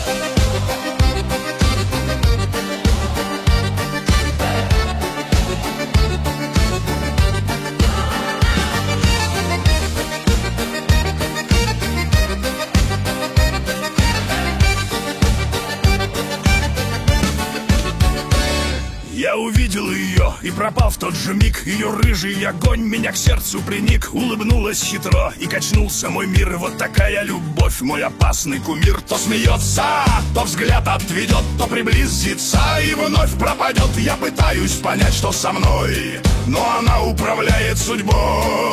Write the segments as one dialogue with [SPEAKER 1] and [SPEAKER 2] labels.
[SPEAKER 1] Я увидел ее и пропал в тот же миг. Ее рыжий огонь меня к сердцу приник. Улыбнулась хитро и качнулся мой мир. И вот такая любовь, мой опасный кумир. То смеется, то взгляд отведет, то приблизится и вновь пропадет. Я пытаюсь понять, что со мной, но она управляет судьбой.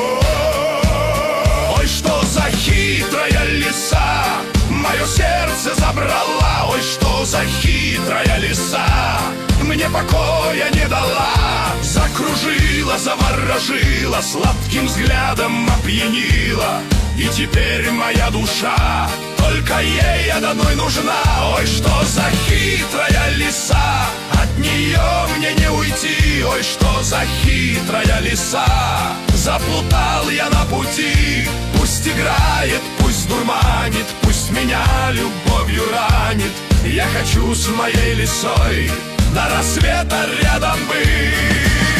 [SPEAKER 1] Ой, что за хитрая лиса мое сердце забрала. Ой, что за хитрая лиса мне покоя не дала. Закружила, заворожила, сладким взглядом опьянила. И теперь моя душа только ей одной нужна. Ой, что за хитрая лиса, от нее мне не уйти. Ой, что за хитрая лиса, заплутал я на пути. Пусть играет, пусть дурманит, пусть меня любовью ранит. Я хочу с моей лисой до рассвета рядом быть.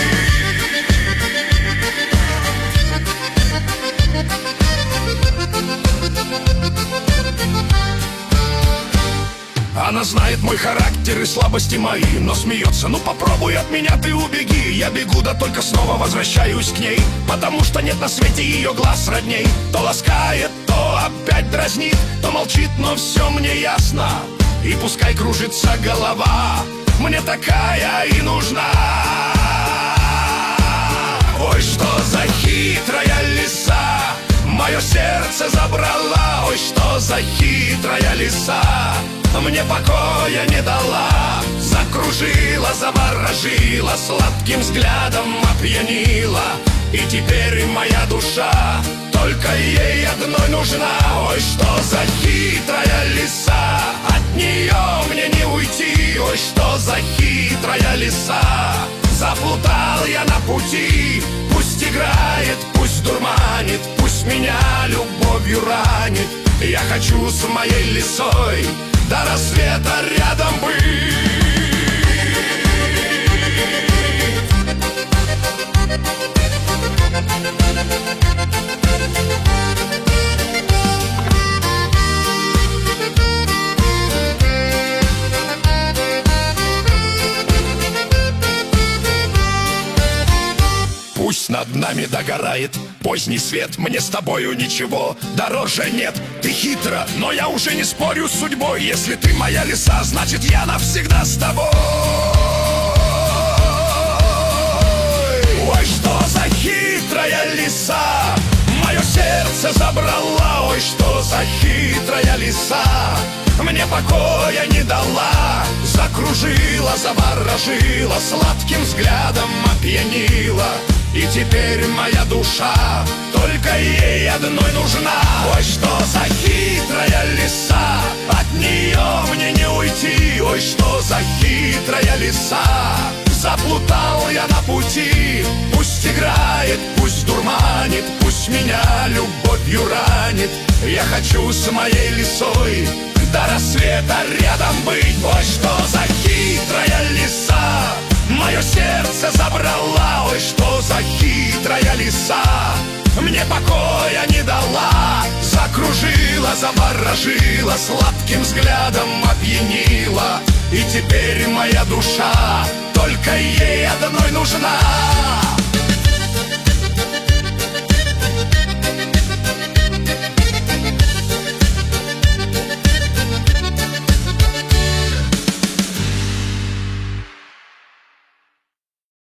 [SPEAKER 1] Она знает мой характер и слабости мои, но смеется: ну попробуй от меня ты убеги. Я бегу, да только снова возвращаюсь к ней, потому что нет на свете ее глаз родней. То ласкает, то опять дразнит, то молчит, но все мне ясно. И пускай кружится голова, мне такая и нужна. Ой, что за хитрая лиса мое сердце забрала. Ой, что за хитрая лиса мне покоя не дала. Закружила, заворожила, сладким взглядом опьянила. И теперь моя душа только ей одной нужна. Ой, что за хитрая лиса, от нее мне не уйти. Ой, что за хитрая лиса, заплутал я на пути. Пусть играет, пусть дурманит, пусть меня любовью ранит. Я хочу с моей лисой до рассвета рядом быть. Пусть над нами догорает поздний свет, мне с тобою ничего дороже нет. Ты хитра, но я уже не спорю с судьбой. Если ты моя лиса, значит я навсегда с тобой. Ой, что за хитрая лиса мое сердце забрала. Ой, что за хитрая лиса мне покоя не дала. Закружила, заворожила, сладким взглядом опьянила. И теперь моя душа только ей одной нужна. Ой, что за хитрая лиса, от нее мне не уйти. Ой, что за хитрая лиса, заплутал я на пути. Пусть играет, пусть дурманит, пусть меня любовью ранит. Я хочу с моей лисой до рассвета рядом быть. Ой, что за хитрая лиса мое сердце забрала. Ой, что за хитрая лиса мне покоя не дала. Закружила, заворожила, сладким взглядом опьянила. И теперь моя душа только ей одной нужна.